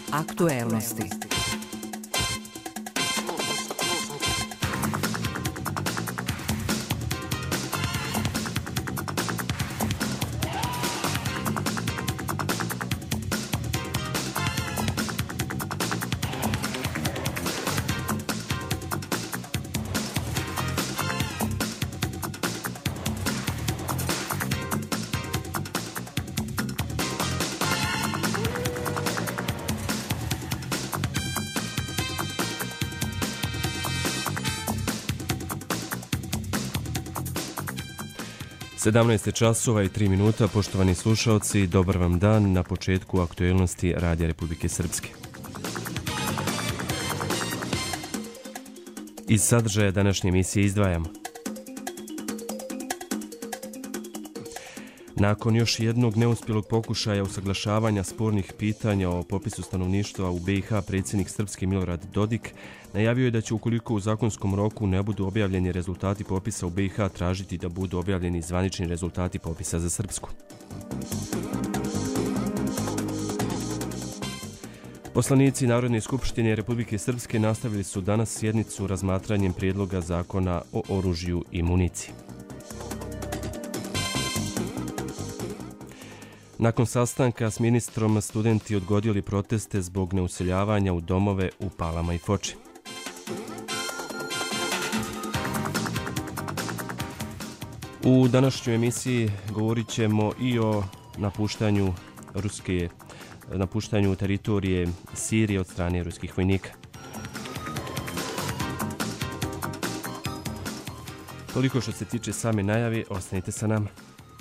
Aktuelnosti. Sedamnaest časova i 3 minuta, poštovani slušalci, dobar vam dan na početku aktuelnosti Radija Republike Srpske. Iz sadržaja današnje emisije izdvajamo. Nakon još jednog neuspjelog pokušaja usaglašavanja spornih pitanja o popisu stanovništva u BiH, predsjednik Srpske Milorad Dodik najavio je da će, ukoliko u zakonskom roku ne budu objavljeni rezultati popisa u BiH, tražiti da budu objavljeni zvanični rezultati popisa za Srpsku. Poslanici Narodne skupštine Republike Srpske nastavili su danas sjednicu razmatranjem prijedloga zakona o oružju i municiji. Nakon sastanka s ministrom, studenti odgodili proteste zbog neuseljavanja u domove u Palama i Foči. U današnjoj emisiji govorit ćemo i o napuštanju teritorije Sirije od strane ruskih vojnika. Toliko što se tiče same najave, ostanite sa nama.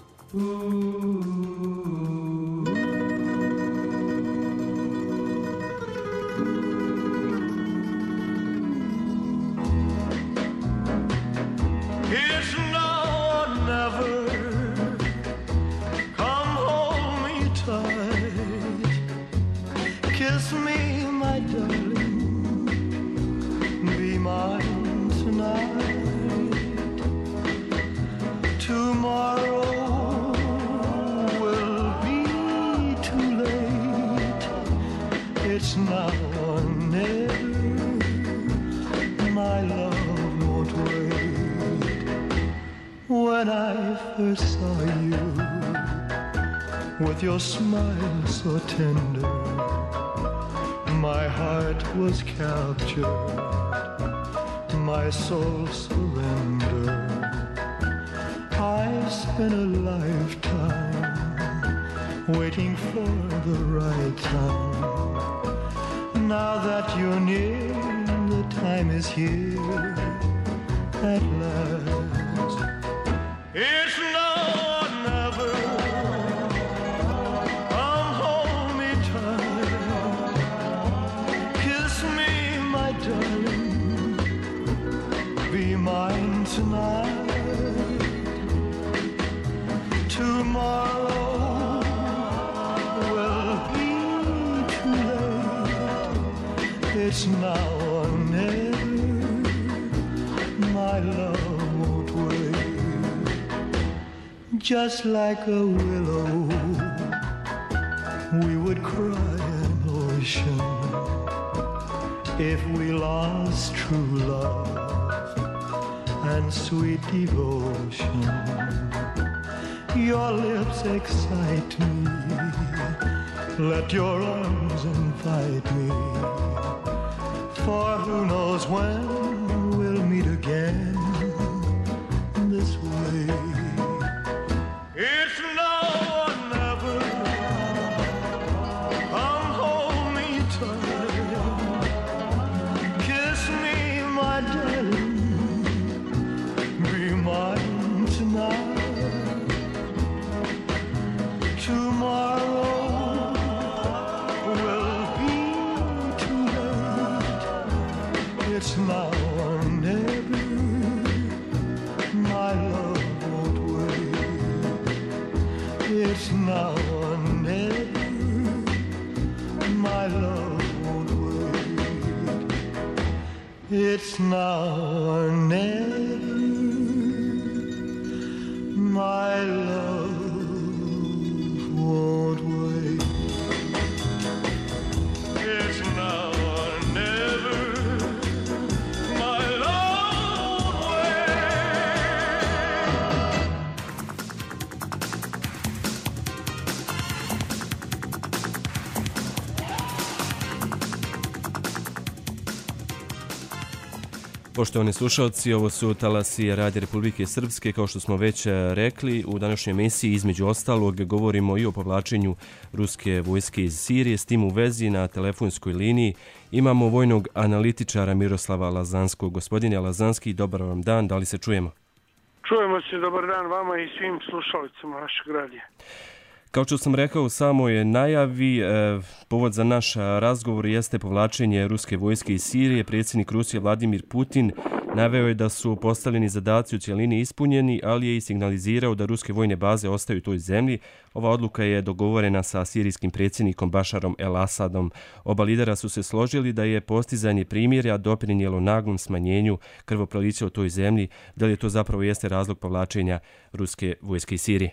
Your smile so tender, my heart was captured, my soul surrendered. I spent a lifetime waiting for the right time. Now that you're near, the time is here at last. It's now or never. Mine tonight, tomorrow will be too late. It's now or never, my love won't wait. Just like a willow, we would cry an ocean if we lost true love and sweet devotion. Your lips excite me, let your arms invite me, for who knows when we'll meet again this way. It's now or never, come hold me tight, kiss me my darling, mine tonight, tomorrow will be too late. It's now or never, my love won't wait. It's now or never, my love won't wait. It's now or never, my love won't wait. Yeah. Poštovani slušalci, ovo su talasi Radija Republike Srpske. Kao što smo već rekli, u današnjoj emisiji između ostalog govorimo i o povlačenju ruske vojske iz Sirije. S tim u vezi na telefonskoj liniji imamo vojnog analitičara Miroslava Lazanskog. Gospodine Lazanski, dobar vam dan, da li se čujemo? Čujemo se, dobar dan vama i svim slušalicama našeg radija. Kao što sam rekao u samoj najavi, povod za naš razgovor jeste povlačenje ruske vojske iz Sirije. Predsjednik Rusije Vladimir Putin naveo je da su postavljeni zadaci u cjelini ispunjeni, ali je i signalizirao da ruske vojne baze ostaju u toj zemlji. Ova odluka je dogovorena sa sirijskim predsjednikom Bašarom el-Asadom. Oba lidera su se složili da je postizanje primirja doprinijelo naglom smanjenju krvoprolića u toj zemlji. Da li je to zapravo jeste razlog povlačenja ruske vojske iz Sirije?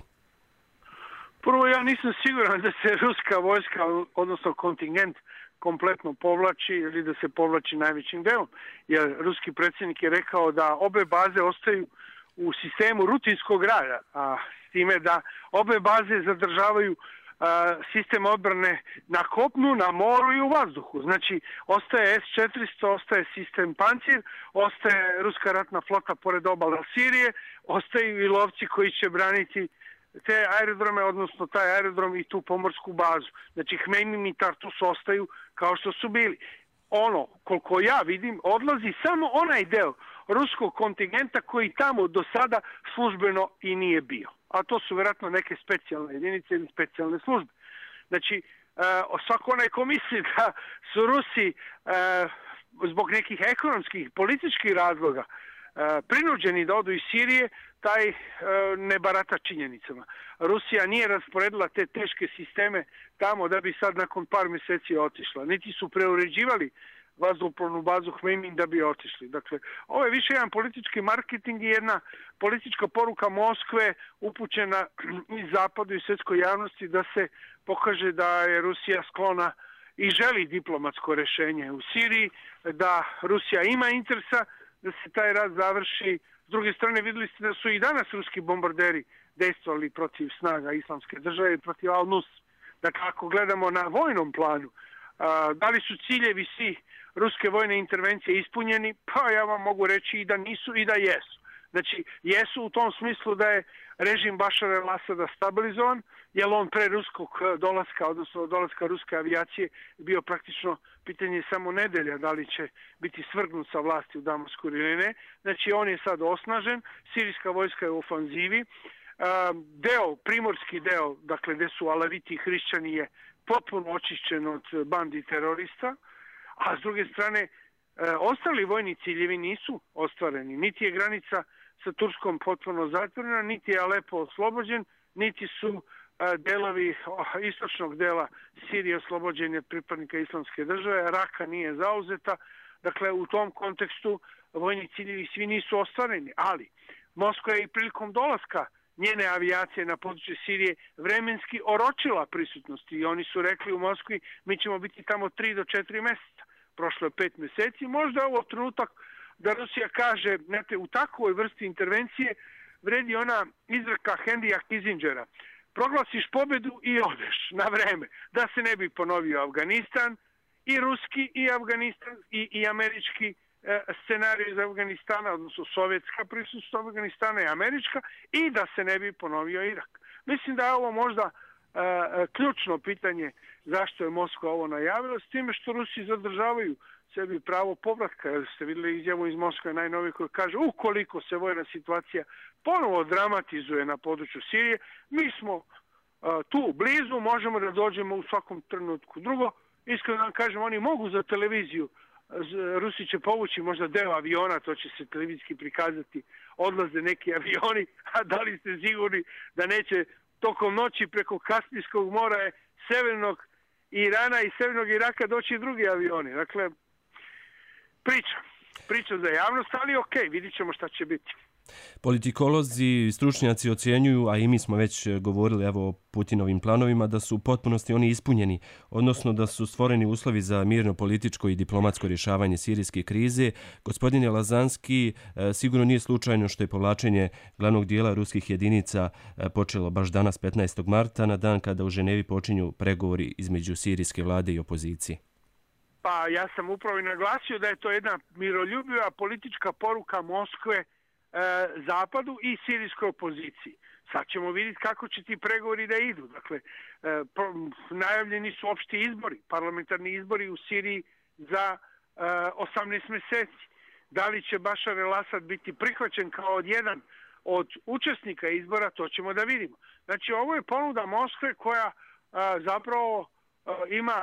Prvo, ja nisam siguran da se ruska vojska, odnosno kontingent, kompletno povlači ili da se povlači najvećim delom. Jer ruski predsjednik je rekao da obe baze ostaju u sistemu rutinskog rada, a s time da obe baze zadržavaju sistem odbrane na kopnu, na moru i u vazduhu. Znači, ostaje S-400, ostaje sistem Pancir, ostaje ruska ratna flota pored obala Sirije, ostaju i lovci koji će braniti te aerodrome, odnosno taj aerodrom i tu pomorsku bazu. Znači, Hmejmim i Tartus ostaju kao što su bili. Ono, koliko ja vidim, odlazi samo onaj deo ruskog kontingenta koji tamo do sada službeno i nije bio. A to su vjerojatno neke specijalne jedinice ili specijalne službe. Znači, svako onaj ko misli da su Rusi zbog nekih ekonomskih, političkih razloga prinuđeni da odu iz Sirije, taj ne barata činjenicama. Rusija nije rasporedila te teške sisteme tamo da bi sad nakon par mjeseci otišla. Niti su preuređivali vazduhoplovnu bazu Hmejmim da bi otišli. Dakle, ovo je više jedan politički marketing i jedna politička poruka Moskve upućena iz zapadu i svjetskoj javnosti da se pokaže da je Rusija sklona i želi diplomatsko rješenje u Siriji, da Rusija ima interesa da se taj rat završi. S druge strane, vidjeli ste da su i danas ruski bombarderi dejstvovali protiv snaga Islamske države i protiv Al-Nus. Dakle, ako gledamo na vojnom planu, da li su ciljevi svi ruske vojne intervencije ispunjeni? Pa ja vam mogu reći i da nisu i da jesu. Znači, jesu u tom smislu da je režim Bašara el-Asada stabilizovan, jer on pre ruskog dolaska, odnosno dolaska ruske avijacije, bio praktično pitanje samo nedelja da li će biti svrgnut sa vlasti u Damasku ili ne. Znači, on je sad osnažen, sirijska vojska je u ofanzivi, primorski deo, dakle gdje su alaviti i hrišćani, je potpuno očišćen od bandi terorista, a s druge strane, ostali vojni ciljevi nisu ostvareni. Niti je granica sa Turskom potpuno zatvorena, niti je Alepo oslobođen, niti su delovi istočnog dela Sirije oslobođeni od pripadnika Islamske države, Raka nije zauzeta. Dakle, u tom kontekstu vojni ciljevi svi nisu ostvareni, ali Moskva je i prilikom dolaska njene avijacije na područje Sirije vremenski oročila prisutnosti i oni su rekli u Moskvi mi ćemo biti tamo 3 do 4 mjeseca. Prošlo je 5 mjeseci, možda je ovo trenutak da Rusija kaže, znate, u takvoj vrsti intervencije vredi ona izreka Henrya Kissingera. Proglasiš pobjedu i odeš na vreme, da se ne bi ponovio Afganistan, i ruski, i Afganistan, i američki scenarij iz Afganistana, odnosno sovjetska prisutnost Afganistana i američka, i da se ne bi ponovio Irak. Mislim da je ovo možda ključno pitanje zašto je Moskva ovo najavila, s time što Rusi zadržavaju sebi pravo povratka, jer ste vidjeli izjavu iz Moskve najnovije koja kaže ukoliko se vojna situacija ponovo dramatizuje na području Sirije, mi smo tu blizu, možemo da dođemo u svakom trenutku. Drugo, iskreno vam kažem, oni mogu za televiziju, Rusi će povući možda deo aviona, to će se televizijski prikazati, odlaze neki avioni, a da li ste sigurni da neće tokom noći preko Kaspijskog mora, severnog Irana i severnog Iraka doći drugi avioni. Dakle, priča za javnost, ali ok, vidit ćemo šta će biti. Politikolozi i stručnjaci ocjenjuju, a i mi smo već govorili evo o Putinovim planovima, da su u potpunosti oni ispunjeni, odnosno da su stvoreni uslovi za mirno političko i diplomatsko rješavanje sirijske krize. Gospodine Lazanski, sigurno nije slučajno što je povlačenje glavnog dijela ruskih jedinica počelo baš danas 15. marta, na dan kada u Ženevi počinju pregovori između sirijske vlade i opozicije. Pa ja sam upravo i naglasio da je to jedna miroljubiva politička poruka Moskve Zapadu i sirijskoj opoziciji. Sad ćemo vidjeti kako će ti pregovori da idu. Dakle, najavljeni su opšti izbori, parlamentarni izbori u Siriji za 18 mjeseci. Da li će Bašar el-Asad biti prihvaćen kao jedan od učesnika izbora, to ćemo da vidimo. Znači, ovo je ponuda Moskve koja zapravo ima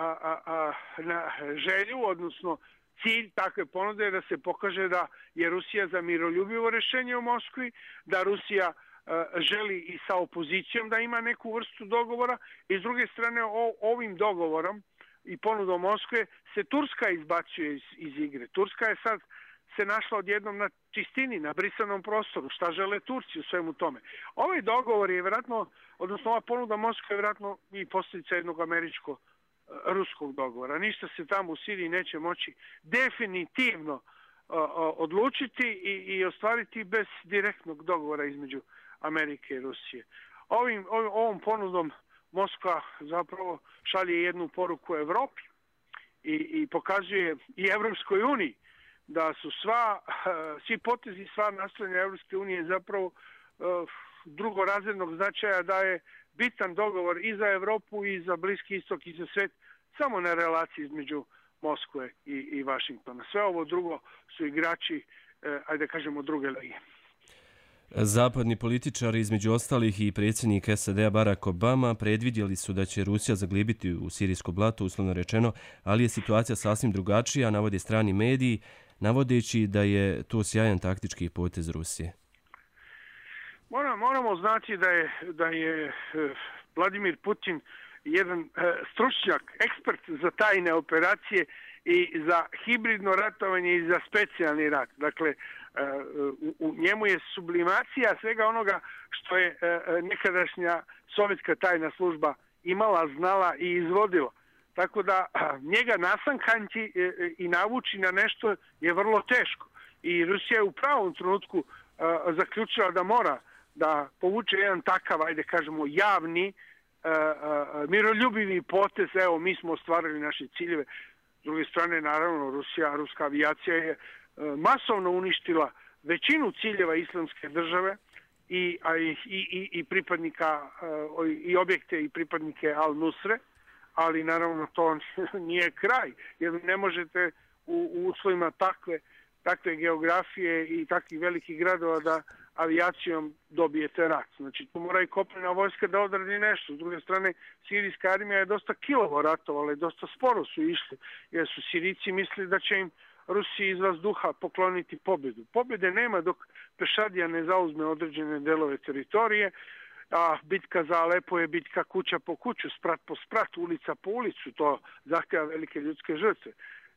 želju, odnosno cilj takve ponude da se pokaže da je Rusija za miroljubivo rješenje u Moskvi, da Rusija želi i sa opozicijom da ima neku vrstu dogovora i s druge strane ovim dogovorom i ponudom Moskve se Turska izbacuje iz igre. Turska je sad se našla odjednom na čistini, na brisanom prostoru. Šta žele Turci u svemu tome? Ovaj dogovor je vjerojatno, odnosno ova ponuda Moskve je vjerojatno i posljedica jednog američko-ruskog dogovora. Ništa se tamo u Siriji neće moći definitivno odlučiti i ostvariti bez direktnog dogovora između Amerike i Rusije. Ovom ponudom Moskva zapravo šalje jednu poruku Evropi i pokazuje i Evropskoj uniji da su svi potezi, sva nastojanja Evropske unije zapravo drugorazrednog značaja, da je bitan dogovor i za Evropu i za Bliski istok i za svet samo na relaciji između Moskve i Vašingtona. Sve ovo drugo su igrači, ajde kažemo, druge lige. Zapadni političari, između ostalih i predsjednik SAD-a Barack Obama, predvidjeli su da će Rusija zaglibiti u sirijsko blato, uslovno rečeno, ali je situacija sasvim drugačija, navode strani mediji, navodeći da je to sjajan taktički potez Rusije. Moramo znati da je Vladimir Putin jedan stručnjak, ekspert za tajne operacije i za hibridno ratovanje i za specijalni rat. Dakle, u njemu je sublimacija svega onoga što je nekadašnja sovjetska tajna služba imala, znala i izvodila. Tako da njega nasankanti i navući na nešto je vrlo teško. I Rusija je u pravom trenutku zaključila da mora da povuče jedan takav, ajde kažemo, javni, miroljubivi potez. Evo, mi smo ostvarili naše ciljeve. S druge strane, naravno, ruska avijacija je masovno uništila većinu ciljeva Islamske države i pripadnika i objekte i pripadnike Al-Nusre, ali naravno to nije kraj, jer ne možete u uslovima takve geografije i takvih velikih gradova da avijacijom dobijete rat. Znači, tu mora i kopnena vojska da odradi nešto. S druge strane, sirijska armija je dosta kilovo ratovala i dosta sporo su išli, jer su Sirijci mislili da će im Rusiji iz vazduha pokloniti pobjedu. Pobjede nema dok pešadija ne zauzme određene delove teritorije, a bitka za Alepo je bitka kuća po kuću, sprat po sprat, ulica po ulicu. To zahtjeva velike ljudske žrtve.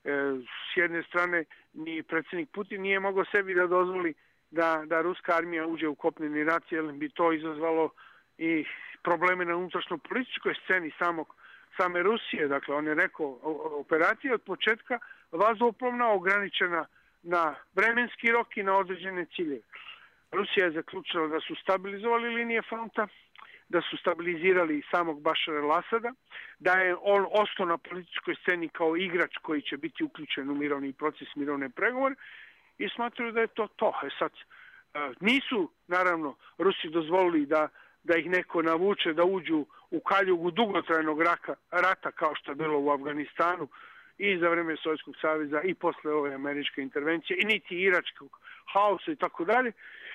S jedne strane, ni predsjednik Putin nije mogao sebi da dozvoli da ruska armija uđe u kopneni rat, jer bi to izazvalo i probleme na unutrašnjoj političkoj sceni same Rusije. Dakle, on je rekao, operacija od početka vazduhoplovna, ograničena na vremenski rok i na određene ciljeve. Rusija je zaključila da su stabilizovali linije fronta, da su stabilizirali samog Bašara el-Asada, da je on ostao na političkoj sceni kao igrač koji će biti uključen u mirovni proces, mirovne pregovore, i smatraju da je to to. Sad, nisu, naravno, Rusi dozvolili da ih neko navuče da uđu u kaljugu dugotrajnog rata kao što je bilo u Afganistanu i za vreme Sovjetskog saveza i posle ove američke intervencije, i niti iračkog haosa i tako dalje.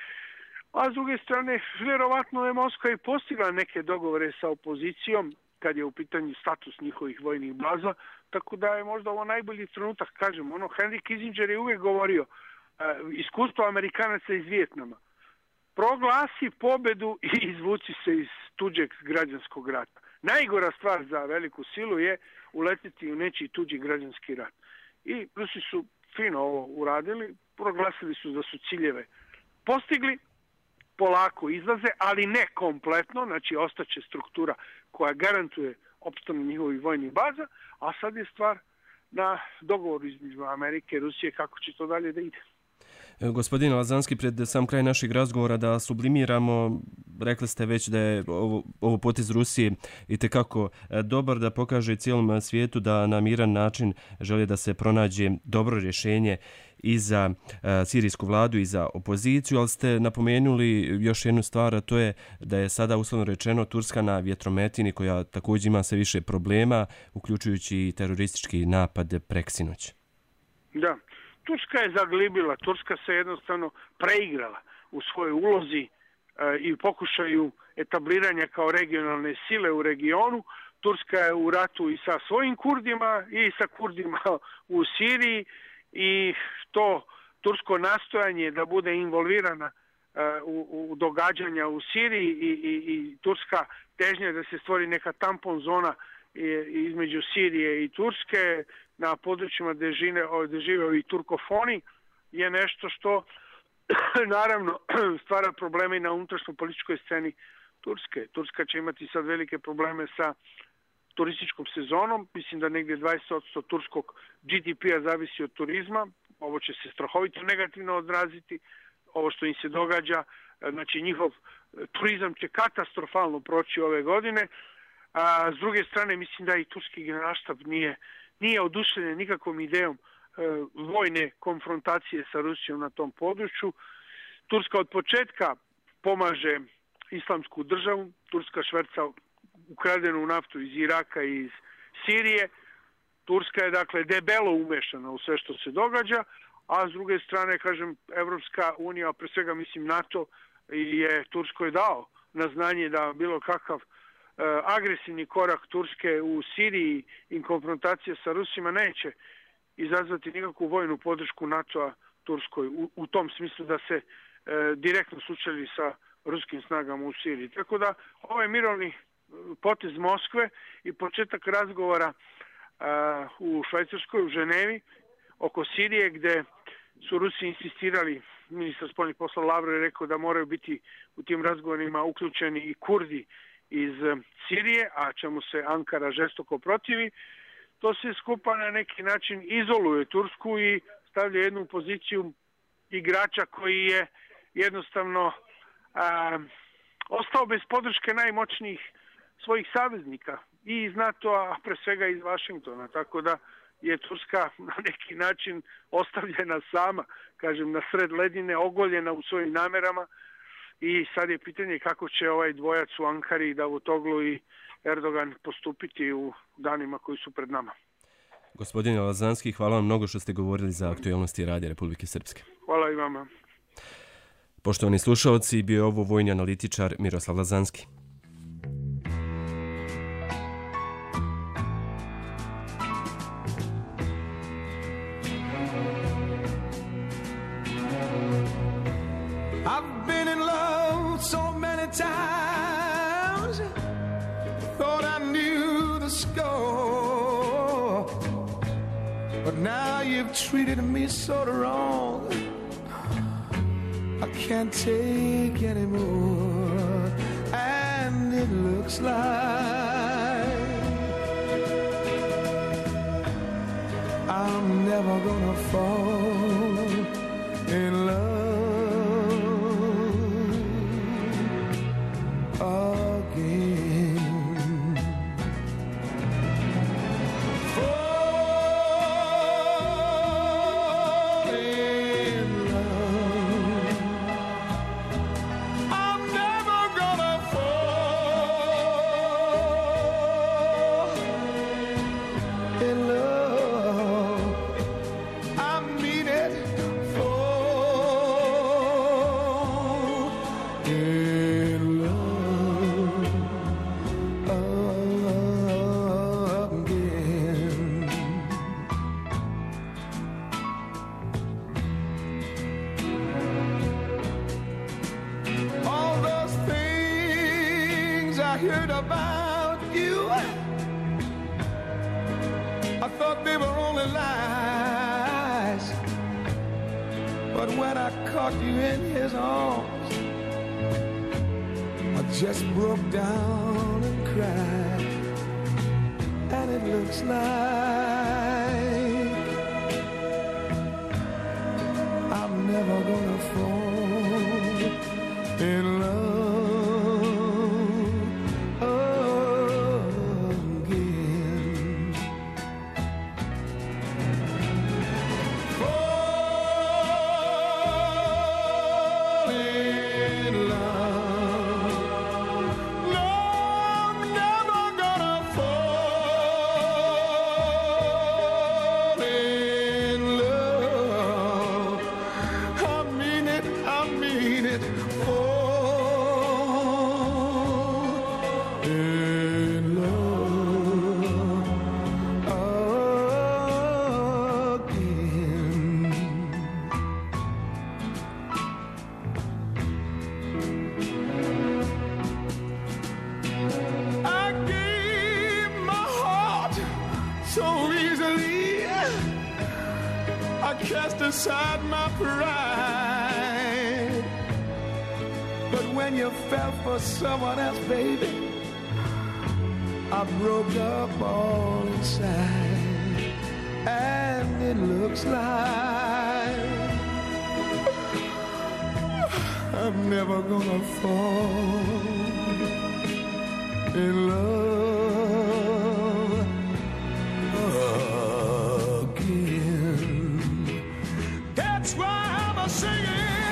A s druge strane, vjerovatno je Moskva i postigla neke dogovore sa opozicijom kad je u pitanju status njihovih vojnih baza, tako da je možda ovo najbolji trenutak, kažem. Henry Kissinger je uvijek govorio, iskustvo Amerikanaca iz Vijetnama: proglasi pobedu i izvuci se iz tuđeg građanskog rata. Najgora stvar za veliku silu je uletiti u nečiji tuđi građanski rat. I Rusi su fino ovo uradili, proglasili su da su ciljeve postigli, polako izlaze, ali ne kompletno, znači ostaće struktura koja garantuje opstanak njihovih vojnih baza, a sad je stvar na dogovoru između Amerike i Rusije kako će to dalje da ide. Gospodine Lazanski, pred sam kraj našeg razgovora da sublimiramo, rekli ste već da je ovo potez Rusije itekako dobar, da pokaže cijelom svijetu da na miran način želi da se pronađe dobro rješenje i za sirijsku vladu i za opoziciju, ali ste napomenuli još jednu stvar, a to je da je sada uslovno rečeno Turska na vjetrometini koja također ima sve više problema, uključujući i teroristički napad preksinoć. Da, Turska je zaglibila, Turska se jednostavno preigrala u svojoj ulozi i pokušaju etabliranja kao regionalne sile u regionu. Turska je u ratu i sa svojim Kurdima i sa Kurdima u Siriji i to tursko nastojanje da bude involvirana u događanja u Siriji i turska težnja da se stvori neka tampon zona između Sirije i Turske na područjima gdje žive i turkofoni je nešto što naravno stvara probleme i na unutrašnjoj političkoj sceni Turske. Turska će imati sad velike probleme sa turističkom sezonom. Mislim da negdje 20% turskog GDP-a zavisi od turizma. Ovo će se strahovito negativno odraziti. Ovo što im se događa, znači njihov turizam će katastrofalno proći ove godine. A s druge strane mislim da i turski generalštab nije oduševljen nikakvom idejom vojne konfrontacije sa Rusijom na tom području. Turska od početka pomaže islamsku državu. Turska šverca ukradenu naftu iz Iraka i iz Sirije. Turska je dakle debelo umešana u sve što se događa, a s druge strane, kažem, Evropska unija, a pre svega mislim NATO, je Turskoj dao na znanje da bilo kakav agresivni korak Turske u Siriji i konfrontacija sa Rusima neće izazvati nikakvu vojnu podršku NATO-a Turskoj u tom smislu da se direktno sučeli sa ruskim snagama u Siriji. Tako da ovaj mirovni potez Moskve i početak razgovora u Švajcarskoj, u Ženevi, oko Sirije, gdje su Rusi insistirali, ministar spoljnih poslova Lavrov je rekao da moraju biti u tim razgovorima uključeni i Kurdi iz Sirije, a čemu se Ankara žestoko protivi, to se skupa na neki način izoluje Tursku i stavlja jednu poziciju igrača koji je jednostavno ostao bez podrške najmoćnijih svojih saveznika i iz NATO-a, a pre svega iz Vašingtona. Tako da je Turska na neki način ostavljena sama, kažem, na sred ledine, ogoljena u svojim namerama i sad je pitanje kako će ovaj dvojac u Ankari, Davutoglu i Erdogan postupiti u danima koji su pred nama. Gospodine Lazanski, hvala vam mnogo što ste govorili za aktualnosti Radija Republike Srpske. Hvala i vama. Poštovani slušalci, bio je ovo vojni analitičar Miroslav Lazanski. I've been in love so many times, thought I knew the score, but now you've treated me so wrong, I can't take anymore, and it looks like I'm never gonna fall in love again. Fall in love. I'm never gonna fall in love. I mean it. Fall in love again. All those things I heard about you, I thought they were only lies, but when I caught you in his arms, I just broke down and cried, and it looks like I'm never I cast aside my pride. But when you fell for someone else, baby, I broke up all inside. And it looks like I'm never gonna fall in love again. That's why I'm a singing.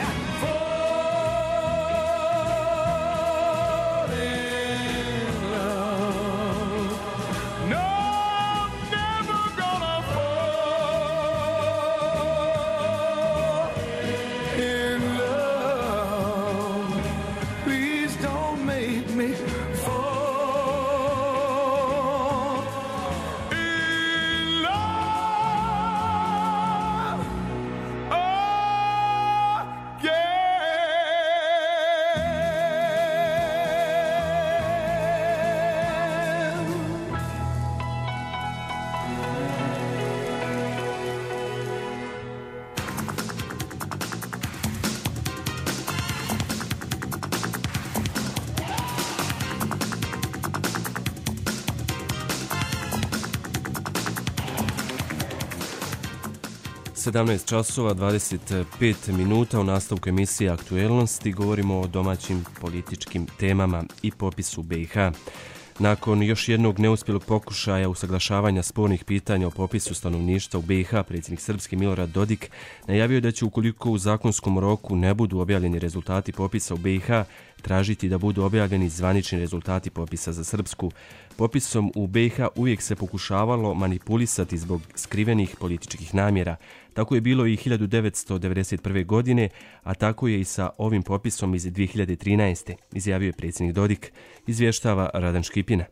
časova 25 minuta u nastavku emisije Aktuelnosti govorimo o domaćim političkim temama i popisu BiH. Nakon još jednog neuspjelog pokušaja usaglašavanja spornih pitanja o popisu stanovništva u BiH, predsjednik Srpske Milorad Dodik najavio je da će ukoliko u zakonskom roku ne budu objavljeni rezultati popisa u BiH, tražiti da budu objavljeni zvanični rezultati popisa za Srpsku. Popisom u BiH uvijek se pokušavalo manipulisati zbog skrivenih političkih namjera. Tako je bilo i 1991. godine, a tako je i sa ovim popisom iz 2013. izjavio je predsjednik Dodik, izvještava Radan Škipina.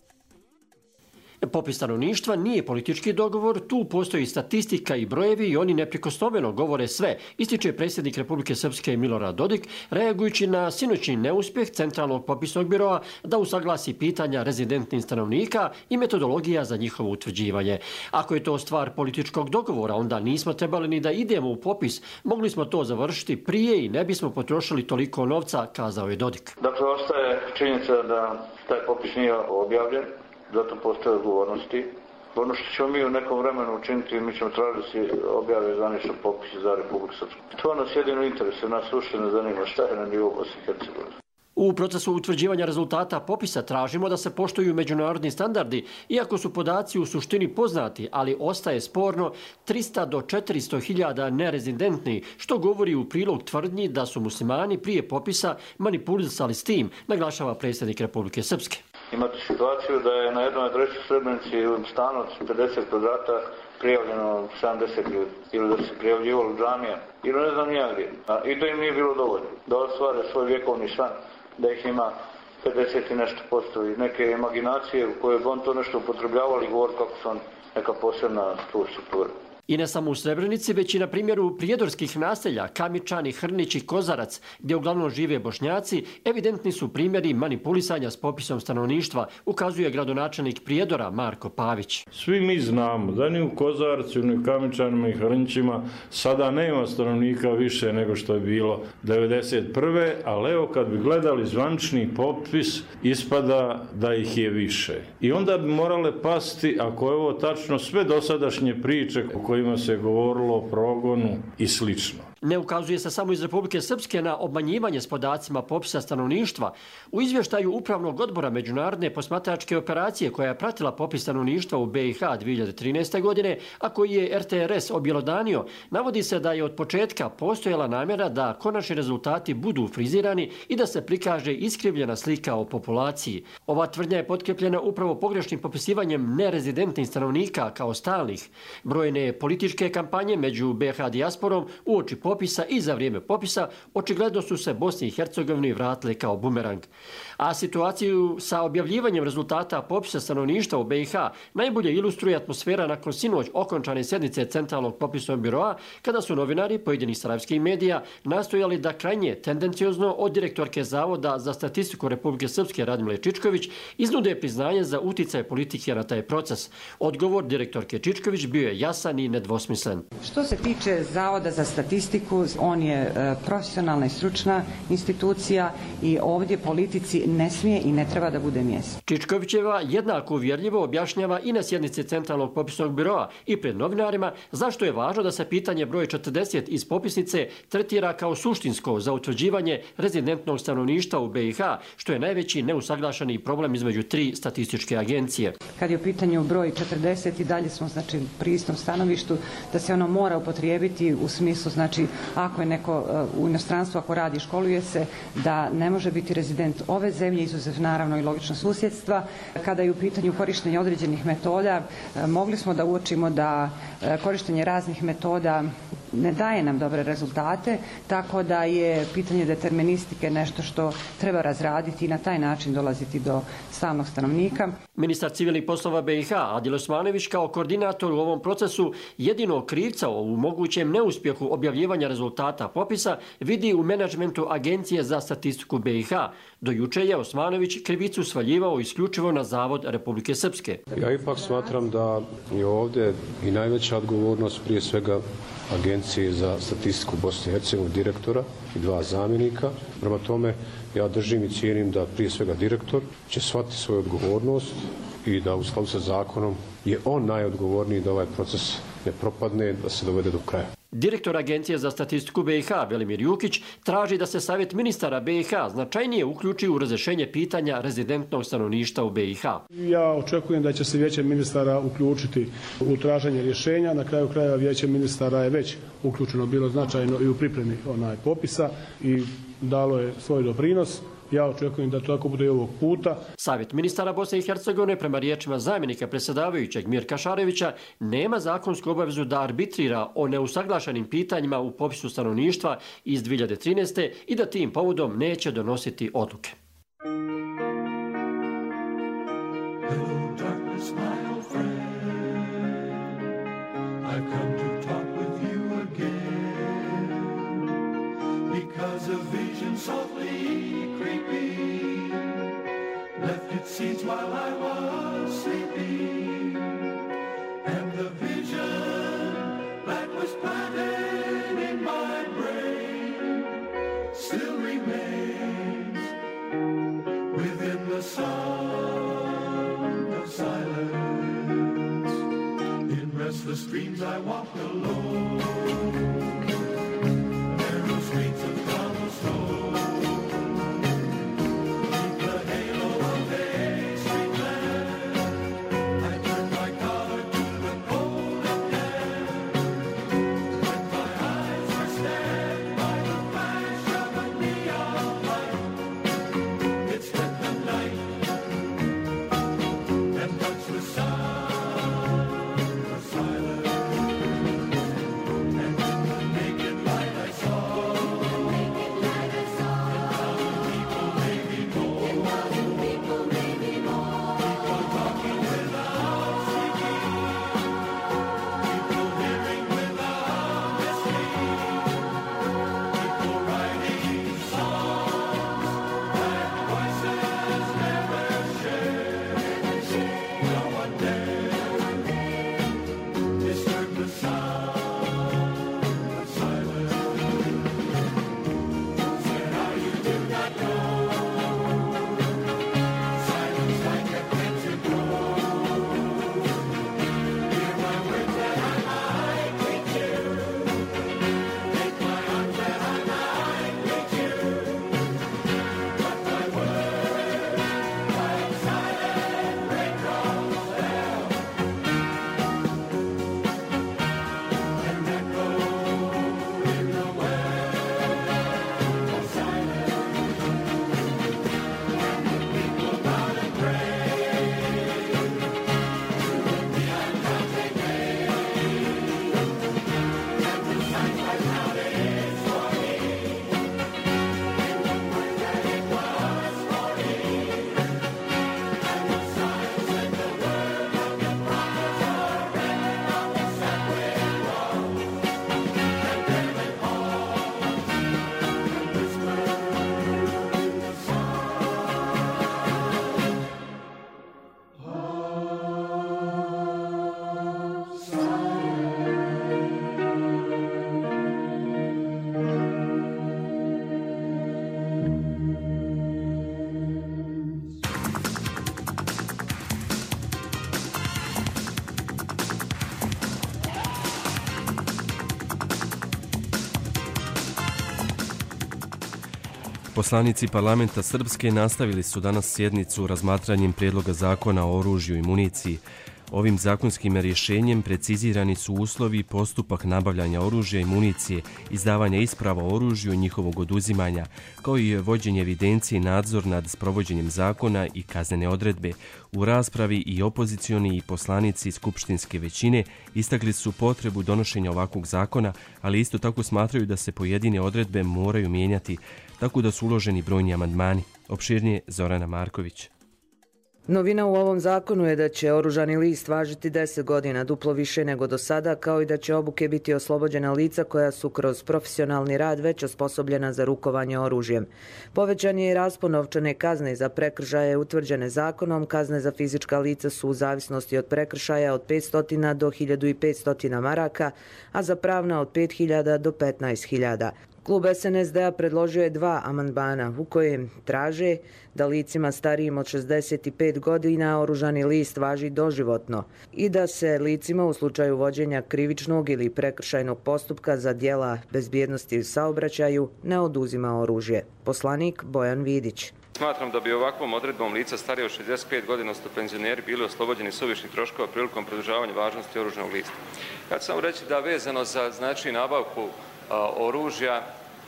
Popis stanovništva nije politički dogovor, tu postoji statistika i brojevi i oni neprikosnoveno govore sve, ističe predsjednik Republike Srpske Milorad Dodik, reagujući na sinoćni neuspjeh Centralnog popisnog biroa da usaglasi pitanja rezidentnih stanovnika i metodologija za njihovo utvrđivanje. Ako je to stvar političkog dogovora, onda nismo trebali ni da idemo u popis, mogli smo to završiti prije i ne bismo potrošili toliko novca, kazao je Dodik. Dakle, ostaje činjenica da taj popis nije objavljen. Zato postoje odgovornosti. Ono što ćemo mi u nekom vremenu učiniti, mi ćemo tražiti da se objave zvanični popis za Republiku Srpsku. To nas jedino interesuje, nas uopšte ne zanima šta je na nivou Bosne i Hercegovine. U procesu utvrđivanja rezultata popisa tražimo da se poštuju međunarodni standardi, iako su podaci u suštini poznati, ali ostaje sporno 300 do 400 hiljada nerezidentni, što govori u prilog tvrdnji da su muslimani prije popisa manipulisali s tim, naglašava predsjednik Republike Srpske. Imate situaciju da je na jednoj adresi u Srebrenici u stanu od 50 kvadrata prijavljeno 70 ljudi, ili da se prijavljivalo džamija, ili ne znam nijak gdje. I da im nije bilo dovoljno da ostvare svoj vjekovni san, da ih ima 50 i nešto posto i neke imaginacije u koje bi on to nešto upotrebljavali i govori kako su on neka posebna struktura. I ne samo u Srebrenici, već i na primjeru prijedorskih naselja Kamičani, Hrnić i Kozarac, gdje uglavnom žive Bošnjaci, evidentni su primjeri manipulisanja s popisom stanovništva, ukazuje gradonačelnik Prijedora Marko Pavić. Svi mi znamo da ni u Kozarcu, ni u Kamičanima i Hrnićima sada nema stanovnika više nego što je bilo 1991. Ali evo kad bi gledali zvanični popis, ispada da ih je više. I onda bi morale pasti, ako je ovo tačno, sve dosadašnje priče o kojima se govorilo o progonu i slično. Ne ukazuje se samo iz Republike Srpske na obmanjivanje s podacima popisa stanovništva. U izvještaju Upravnog odbora Međunarodne posmatračke operacije koja je pratila popis stanovništva u BiH 2013. godine, a koji je RTRS objelodanio, navodi se da je od početka postojala namjera da konačni rezultati budu frizirani i da se prikaže iskrivljena slika o populaciji. Ova tvrdnja je potkrepljena upravo pogrešnim popisivanjem nerezidentnih stanovnika kao stalnih. Brojne političke kampanje među BiH dijasporom uoči popisa i za vrijeme popisa, očigledno su se Bosni i Hercegovini vratile kao bumerang. A situaciju sa objavljivanjem rezultata popisa stanovništva u BiH najbolje ilustruje atmosfera nakon sinoć okončane sjednice Centralnog popisnog biroa, kada su novinari pojedinih sarajevskih medija nastojali da krajnje tendenciozno od direktorke Zavoda za statistiku Republike Srpske Radmile Čičković iznude priznanje za uticaj politike na taj proces. Odgovor direktorke Čičković bio je jasan i nedvosmislen. Što se tiče Zavoda za statistiku, on je profesionalna i stručna institucija i ovdje politici ne smije i ne treba da bude mjesto. Čičkovićeva jednako uvjerljivo objašnjava i na sjednici Centralnog popisnog biroa i pred novinarima zašto je važno da se pitanje broj 40 iz popisnice tretira kao suštinsko za utvrđivanje rezidentnog stanovništva u BiH, što je najveći neusaglašeni problem između 3 statističke agencije. Kad je u pitanju broj 40 i dalje smo pri istom stanovištu da se ono mora upotrijebiti u smislu, ako je neko u inostranstvu, ako radi i školuje se, da ne može biti rezident ove zemlje, izuzev naravno i logično susjedstva. Kada je u pitanju korištenje određenih metoda, mogli smo da uočimo da korištenje raznih metoda ne daje nam dobre rezultate, tako da je pitanje deterministike nešto što treba razraditi i na taj način dolaziti do stalnog stanovnika. Ministar civilnih poslova BiH Adil Osmanović kao koordinator u ovom procesu jedino krivca u mogućem neuspjehu objavljivanja rezultata popisa vidi u menadžmentu Agencije za statistiku BiH. Do juče je Osmanović krivicu svaljivao isključivo na Zavod Republike Srpske. Ja ipak smatram da je ovdje i najveća odgovornost prije svega Agencije za statistiku Bosne i Hercegovine, direktora i 2 zamjenika. Prema tome, ja držim i cijenim da prije svega direktor će shvatiti svoju odgovornost i da u skladu sa zakonom je on najodgovorniji da ovaj proces ne propadne, da se dovede do kraja. Direktor Agencije za statistiku BiH Velimir Jukić traži da se Savjet ministara BiH značajnije uključi u razrješenje pitanja rezidentnog stanovništva u BiH. Ja očekujem da će se Vijeće ministara uključiti u traženje rješenja. Na kraju krajeva Vijeće ministara je već uključeno bilo značajno i u pripremi popisa i dalo je svoj doprinos. Ja očekujem da to tako bude i ovog puta. Savjet ministara Bosne i Hercegovine, prema riječima zamjenika predsjedavajućeg Mirka Šarevića, nema zakonsku obavezu da arbitrira o neusaglašenim pitanjima u popisu stanovništva iz 2013. i da tim povodom neće donositi odluke. Seeds while I was sleeping, and the vision that was planted in my brain still remains within the sound of silence. In restless dreams I walk alone, narrow streets of cobblestone. Poslanici parlamenta Srpske nastavili su danas sjednicu razmatranjem prijedloga zakona o oružju i municiji. Ovim zakonskim rješenjem precizirani su uslovi i postupak nabavljanja oružja i municije, izdavanja isprava o oružju i njihovog oduzimanja, kao i vođenje evidencije i nadzor nad sprovođenjem zakona i kaznene odredbe. U raspravi i opozicioni i poslanici skupštinske većine istakli su potrebu donošenja ovakvog zakona, ali isto tako smatraju da se pojedine odredbe moraju mijenjati, tako da su uloženi brojni amandmani. Opširnije Zorana Marković. Novina u ovom zakonu je da će oružani list važiti 10 godina, duplo više nego do sada, kao i da će obuke biti oslobođena lica koja su kroz profesionalni rad već osposobljena za rukovanje oružjem. Povećan je i raspon novčane kazne za prekršaje utvrđene zakonom. Kazne za fizička lica su u zavisnosti od prekršaja od 500 do 1500 maraka, a za pravna od 5000 do 15.000. Klub SNSD-a predložio je 2 amandmana u kojem traže da licima starijim od 65 godina oružani list važi doživotno i da se licima u slučaju vođenja krivičnog ili prekršajnog postupka za djela bezbjednosti u saobraćaju ne oduzima oružje. Poslanik Bojan Vidić. Smatram da bi ovakvom odredbom lica starije od 65 godina, odnosno penzioneri, bili oslobođeni suvišnih troškova prilikom produžavanja važnosti oružanog lista. Ja ću samo reći da vezano za nabavku oružja,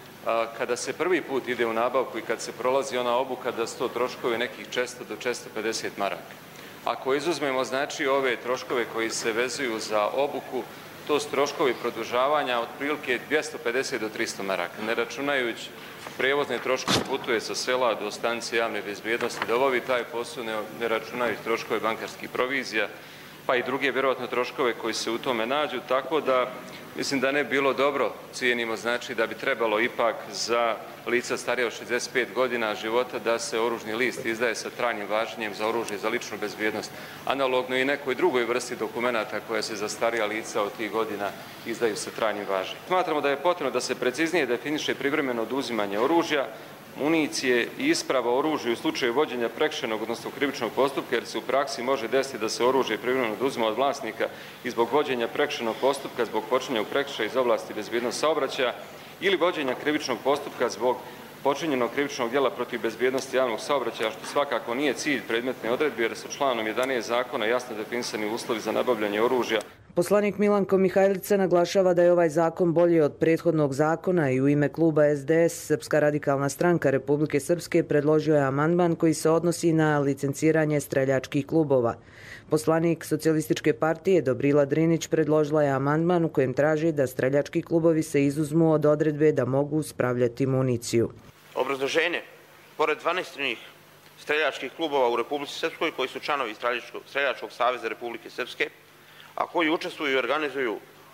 kada se prvi put ide u nabavku i kad se prolazi ona obuka, da su to troškovi nekih 400 do 450 maraka. Ako izuzmemo ove troškove koji se vezuju za obuku, to su troškovi produžavanja otprilike 250 do 300 maraka, ne računajući prevozne troškove putuje sa sela do stanice javne bezbjednosti da obavi taj posao, ne računajući troškove bankarskih provizija, pa i druge vjerojatno troškove koji se u tome nađu, tako da mislim da ne bi bilo dobro, cijenimo da bi trebalo ipak za lica starije od 65 godina života da se oružni list izdaje sa trajnim važenjem za oružje za ličnu bezbjednost, analogno i nekoj drugoj vrsti dokumenata koja se za starija lica od tih godina izdaju sa trajnim važenjem. Smatramo da je potrebno da se preciznije definiše privremeno oduzimanje oružja, municije i isprava o oružju u slučaju vođenja prekršajnog, odnosno krivičnog postupka, jer se u praksi može desiti da se oružje privremeno oduzima od vlasnika i zbog vođenja prekršajnog postupka, zbog počinjenog prekršaja iz oblasti bezbjednosti saobraćaja ili vođenja krivičnog postupka zbog počinjenog krivičnog djela protiv bezbjednosti javnog saobraćaja, što svakako nije cilj predmetne odredbe, jer su članom 11 zakona jasno definisani uslovi za nabavljanje oružja. Poslanik Milanko Mihajlica naglašava da je ovaj zakon bolji od prethodnog zakona i u ime kluba SDS Srpska radikalna stranka Republike Srpske predložio je amandman koji se odnosi na licenciranje streljačkih klubova. Poslanik Socijalističke partije Dobrila Drinić predložila je amandman u kojem traži da streljački klubovi se izuzmu od odredbe da mogu spravljati municiju. Obrazloženje. Pored 12 streljačkih klubova u Republici Srpskoj koji su članovi Streljačkog saveza Republike Srpske, a koji učestvuju i organizuju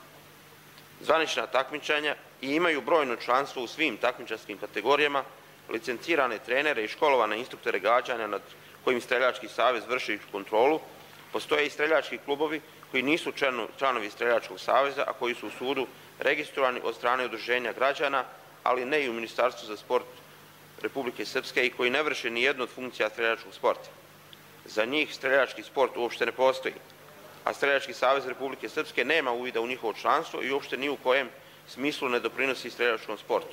zvanična takmičenja i imaju brojno članstvo u svim takmičarskim kategorijama, licencirane trenere i školovane instruktore gađanja nad kojim Streljački savez vrši kontrolu, postoje i streljački klubovi koji nisu članovi Streljačkog saveza, a koji su u sudu registrovani od strane udruženja građana, ali ne i u Ministarstvu za sport Republike Srpske i koji ne vrše ni jednu od funkcija streljačkog sporta. Za njih streljački sport uopšte ne postoji, a Streljački savez Republike Srpske nema uvida u njihovo članstvo i uopšte ni u kojem smislu ne doprinosi streljačkom sportu.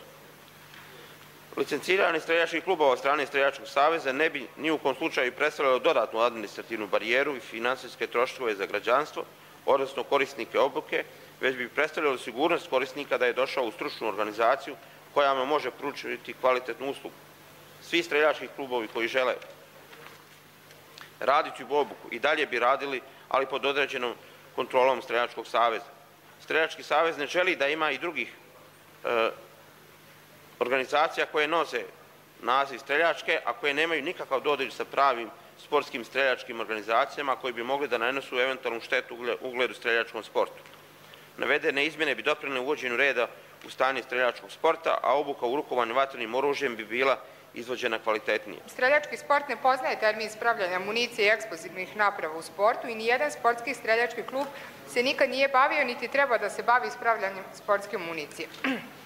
Licenciranje streljačkih klubova od strane Streljačkog saveza ne bi ni u kom slučaju predstavljalo dodatnu administrativnu barijeru i finansijske troškove za građanstvo, odnosno korisnike obuke, već bi predstavljalo sigurnost korisnika da je došao u stručnu organizaciju koja mu može pružiti kvalitetnu uslugu. Svi streljački klubovi koji žele raditi u obuku i dalje bi radili, ali pod određenom kontrolom Streljačkog saveza. Streljački savez ne želi da ima i drugih organizacija koje nose naziv streljačke, a koje nemaju nikakav dodir sa pravim sportskim streljačkim organizacijama koji bi mogli da nanesu eventualnu štetu ugledu streljačkom sportu. Navedene izmjene bi doprinele uvođenju reda u stanje streljačkog sporta, a obuka u rukovanju vatrenim oružjem bi bila izvođena kvalitetnije. Streljački sport ne poznaje termin spravljanja municije i eksplozivnih naprava u sportu i nijedan sportski streljački klub se nikad nije bavio niti treba da se bavi spravljanjem sportske municije.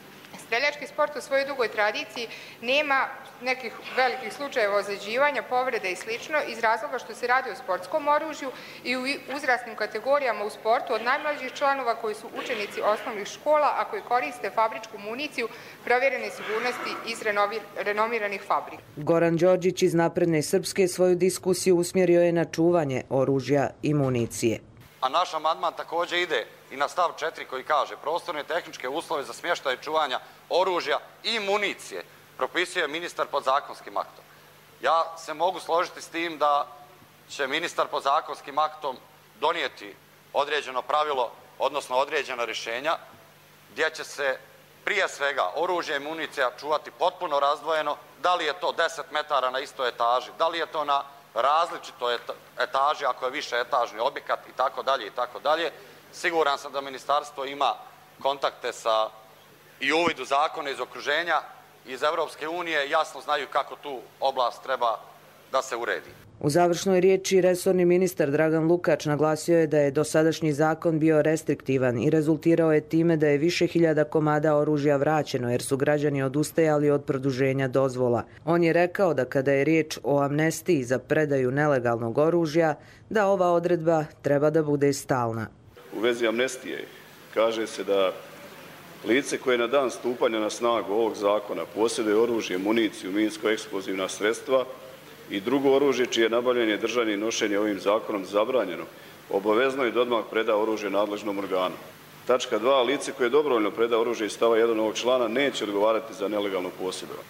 Streljački sport u svojoj dugoj tradiciji nema nekih velikih slučajeva ozljeđivanja, povrede i slično iz razloga što se radi o sportskom oružju i u uzrasnim kategorijama u sportu od najmlađih članova koji su učenici osnovnih škola, a koji koriste fabričku municiju provjerene sigurnosti iz renomiranih fabrika. Goran Đorđić iz Napredne Srpske svoju diskusiju usmjerio je na čuvanje oružja i municije. A naš amandman također ide i na stav 4 koji kaže prostorne tehničke uslove za smještaj i čuvanja oružja i municije propisuje ministar podzakonskim aktom. Ja se mogu složiti s tim da će ministar podzakonskim aktom donijeti određeno pravilo, odnosno određena rješenja, gdje će se prije svega oružje i municija čuvati potpuno razdvojeno, da li je to 10 metara na istoj etaži, da li je to na različitoj etaži ako je više etažni objekat i tako dalje i tako dalje. Siguran sam da ministarstvo ima kontakte sa i uvid u zakone iz okruženja, iz Evropske unije, jasno znaju kako tu oblast treba da se uredi. U završnoj riječi resorni ministar Dragan Lukač naglasio je da je dosadašnji zakon bio restriktivan i rezultirao je time da je više hiljada komada oružja vraćeno jer su građani odustajali od produženja dozvola. On je rekao da kada je riječ o amnestiji za predaju nelegalnog oružja, da ova odredba treba da bude stalna. U vezi amnestije kaže se da lice koje na dan stupanja na snagu ovog zakona posjeduje oružje, municiju, minsko-eksplozivna sredstva i drugo oružje čije nabavljanje, držanje i nošenje ovim zakonom zabranjeno, obavezno je da odmah preda oružje nadležnom organu. Tačka 2. Lice koje dobrovoljno preda oružje iz stava 1 ovog člana neće odgovarati za nelegalno posjedovanje.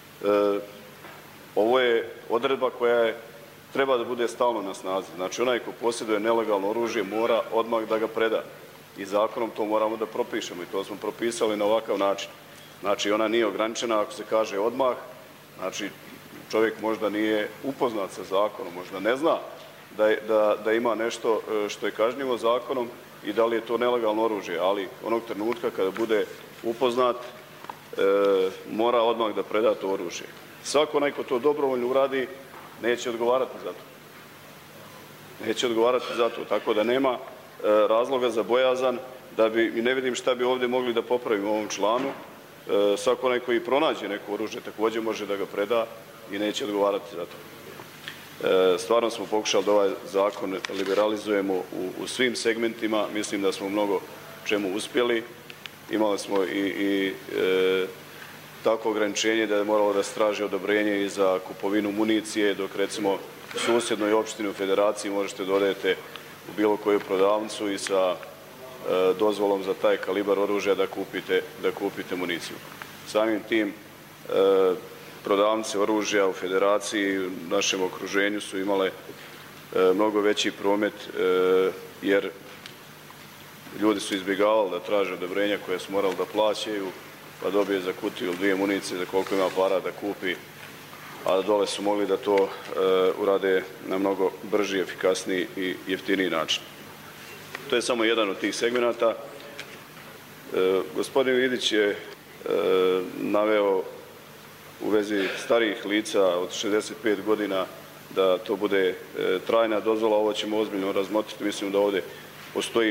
Ovo je odredba koja treba da bude stalno na snazi. Znači, onaj ko posjeduje nelegalno oružje mora odmah da ga preda. I zakonom to moramo da propišemo i to smo propisali na ovakav način. Znači, ona nije ograničena ako se kaže odmah. Znači, čovjek možda nije upoznat sa zakonom, možda ne zna da ima nešto što je kažnjivo zakonom i da li je to nelegalno oružje, ali onog trenutka kada bude upoznat mora odmah da preda to oružje. Svako onaj ko to dobrovoljno uradi neće odgovarati za to. Neće odgovarati za to, tako da nema razloga za bojazan i ne vidim šta bi ovdje mogli da popravimo u ovom članu. Svako onaj koji pronađe neko oružje također može da ga preda i neće odgovarati za to. Stvarno smo pokušali da ovaj zakon liberalizujemo u svim segmentima. Mislim da smo mnogo čemu uspjeli. Imali smo i tako ograničenje da je moralo da se traži odobrenje i za kupovinu municije, dok recimo u susjednoj opštini u federaciji možete da odete u bilo koju prodavnicu i sa dozvolom za taj kalibar oružja da kupite municiju. Samim tim prodavnice oružja u federaciji u našem okruženju su imale mnogo veći promet jer ljudi su izbjegavali da traže odobrenja koje su morali da plaćaju, pa dobije za kutiju ili 2 municije za koliko ima para da kupi, a dole su mogli da to urade na mnogo brži, efikasniji i jeftiniji način. To je samo jedan od tih segmenata. Gospodin Vidić je naveo u vezi starijih lica od 65 godina da to bude trajna dozvola. Ovo ćemo ozbiljno razmotriti. Mislim da ovdje postoji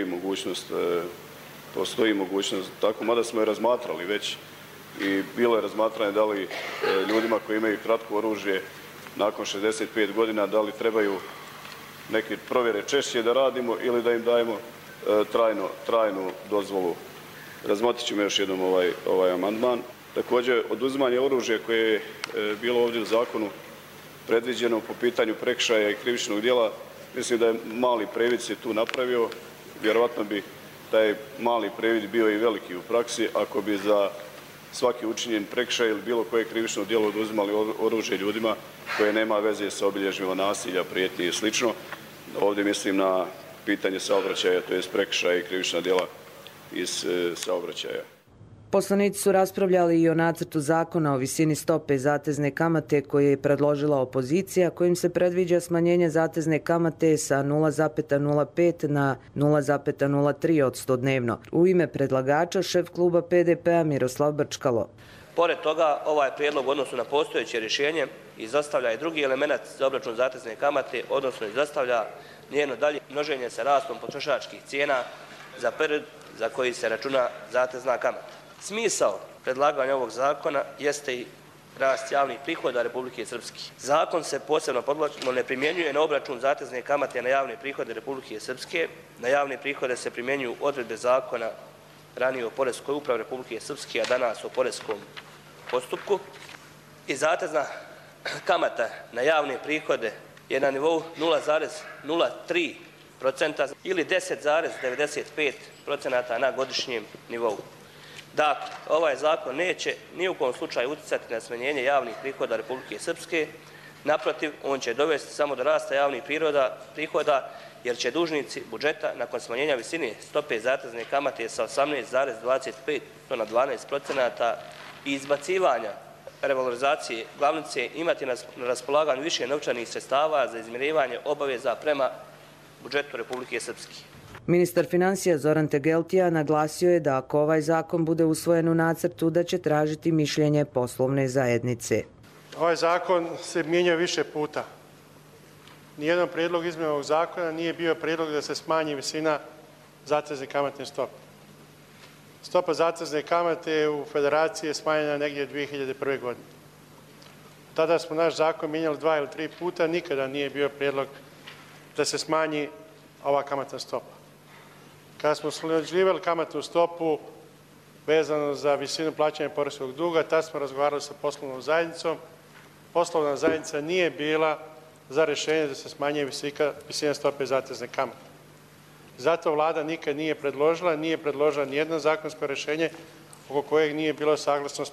mogućnost tako, mada smo je razmatrali već i bilo je razmatranje da li ljudima koji imaju kratko oružje nakon 65 godina da li trebaju neke provjere češće da radimo ili da im dajemo trajnu dozvolu. Razmotrit ćemo još jednom ovaj amandman. Također, oduzimanje oružja koje je bilo ovdje u zakonu predviđeno po pitanju prekršaja i krivičnog djela, mislim da je mali previd se tu napravio. Vjerovatno bi taj mali previd bio i veliki u praksi ako bi za svaki učinjen prekršaj ili bilo koje krivično djelo oduzimali oružje ljudima koje nema veze sa obilježjima nasilja, prijetnje i sl. Ovdje mislim na pitanje saobraćaja, to je prekršaja i krivična djela iz saobraćaja. Poslanici su raspravljali i o nacrtu zakona o visini stope zatezne kamate koje je predložila opozicija, kojim se predviđa smanjenje zatezne kamate sa 0,05 na 0,03% dnevno. U ime predlagača šef kluba PDP-a Miroslav Brčkalo. Pored toga, ovaj prijedlog u odnosu na postojeće rješenje izostavlja i drugi element za obračun zatezne kamate, odnosno izostavlja njeno dalje množenje sa rastom potrošačkih cijena za period za koji se računa zatezna kamata. Smisao predlaganja ovog zakona jeste i rast javnih prihoda Republike Srpske. Zakon se posebno podvlačimo ne primjenjuje na obračun zatezne kamate na javne prihode Republike Srpske. Na javne prihode se primjenjuju odredbe zakona ranije o poreskoj upravi Republike Srpske, a danas o poreskom postupku. I zatezna kamata na javne prihode je na nivou 0,03% ili 10,95% na godišnjem nivou. Dakle, ovaj zakon neće ni u kom slučaju uticati na smanjenje javnih prihoda Republike Srpske. Naprotiv, on će dovesti samo do rasta javnih prihoda, jer će dužnici budžeta nakon smanjenja visine stope zatezne kamate sa 18,25 na 12% i izbacivanja revalorizacije glavnice imati na raspolaganju više novčanih sredstava za izmirivanje obaveza prema budžetu Republike Srpske. Ministar financija Zoran Tegeltija naglasio je da ako ovaj zakon bude usvojen u nacrtu, da će tražiti mišljenje poslovne zajednice. Ovaj zakon se mijenjao više puta. Nijedan prijedlog izmjena ovog zakona nije bio prijedlog da se smanji visina zatezne kamatne stope. Stopa zatezne kamate u Federaciji je smanjena negdje 2001. godine. Tada smo naš zakon mijenjali 2 ili 3 puta, nikada nije bio prijedlog da se smanji ova kamatna stopa. Kada smo usklađivali kamatnu stopu vezano za visinu plaćanja poreskog duga, tad smo razgovarali sa poslovnom zajednicom. Poslovna zajednica nije bila za rješenje da se smanjuje visina stope zatezne kamate. Zato vlada nikad nije predložila nijedno zakonsko rješenje oko kojeg nije bilo saglasnost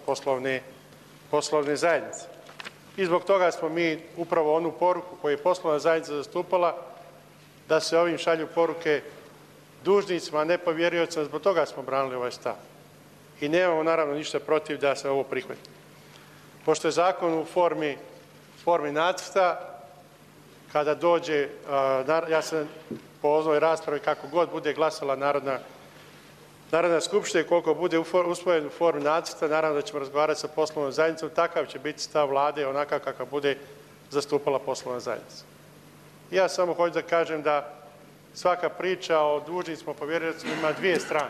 poslovne zajednice. I zbog toga smo mi upravo onu poruku koju je poslovna zajednica zastupala, da se ovim šalju poruke dužnicima, a ne povjeriocima, zbog toga smo branili ovaj stav. I nemamo naravno ništa protiv da se ovo prihvati. Pošto je zakon u formi nacrta, kada dođe, ja sam po ovoj raspravi kako god bude glasala Narodna skupština i koliko bude usvojen u formi nacrta, naravno da ćemo razgovarati sa poslovnom zajednicom, takav će biti stav vlade onakav kakav bude zastupala poslovna zajednica. Ja samo hoću da kažem da svaka priča o dužnicima, povjeriocima ima dvije strane.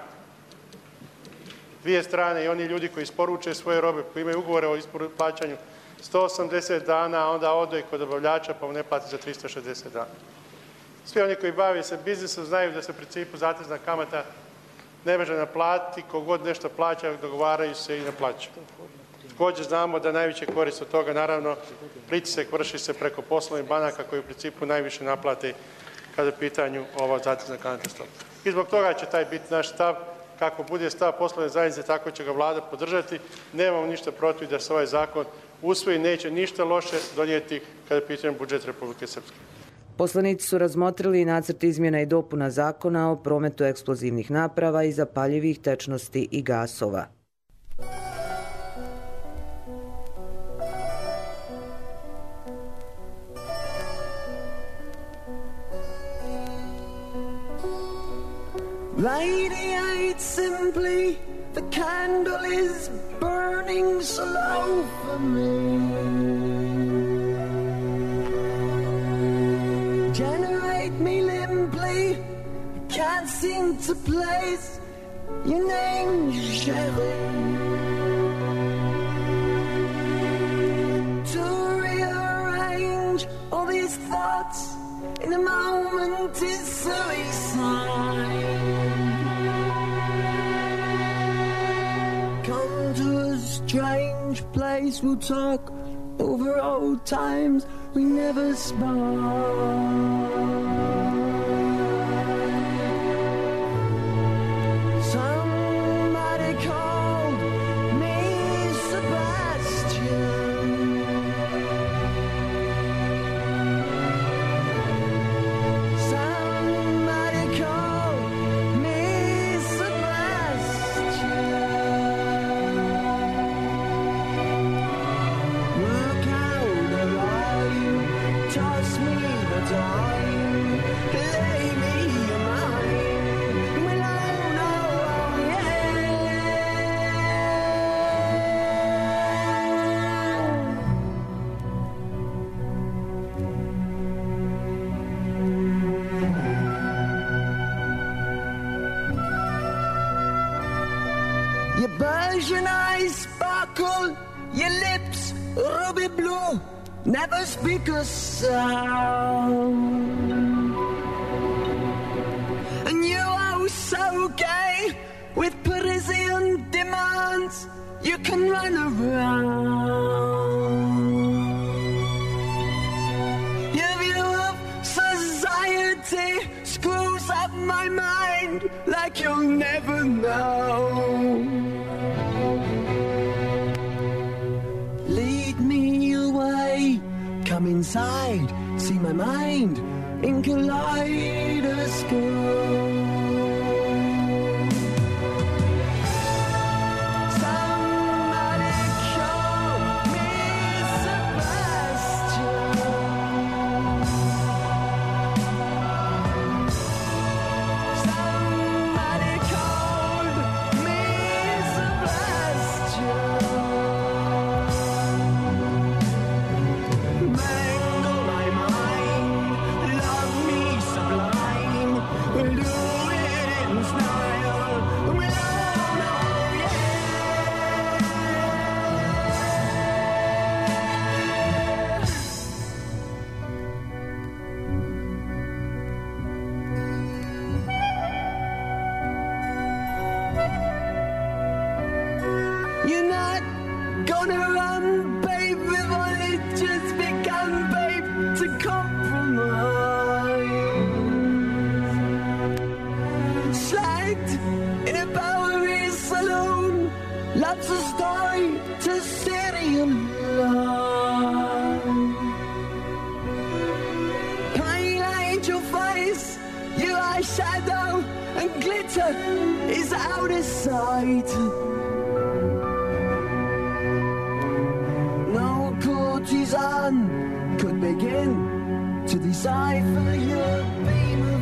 Dvije strane i oni ljudi koji isporuče svoje robe, koji imaju ugovore o plaćanju 180 dana, a onda ode kod dobavljača pa mu ne plati za 360 dana. Svi oni koji bave se biznisom znaju da se u principu zatezna kamata ne može naplatiti, kogod nešto plaća, dogovaraju se i naplaćaju. Također znamo da najveće korist od toga, naravno, pritisak vrši se preko poslovnih banaka koji u principu najviše naplate kada je u pitanju ova zatezna kamatna stopa. I zbog toga će taj biti naš stav. Kako bude stav poslovne zajednice, tako će ga vlada podržati. Nemamo ništa protiv da se ovaj zakon usvoji, neće ništa loše donijeti kada je u pitanju budžet Republike Srpske. Poslanici su razmotrili i nacrt izmjena i dopuna zakona o prometu eksplozivnih naprava i zapaljivih tečnosti i gasova. Radiate simply, the candle is burning slow for me. Generate me limply, can't seem to place your name, Sherry. To rearrange all these thoughts in a moment is suicide. Come to a strange place, we'll talk over old times we never spoke. Somebody called me Sebastian. Somebody called me Sebastian. Work out a line, toss me the time. Persian eyes sparkle, your lips ruby blue, never speak a sound. And you are so gay with Parisian demands, you can run around. Your view of society screws up my mind like you'll never know. Lead me away, come inside, see my mind in kaleidoscope. Is out of sight. No courtesan could begin to decipher your beam of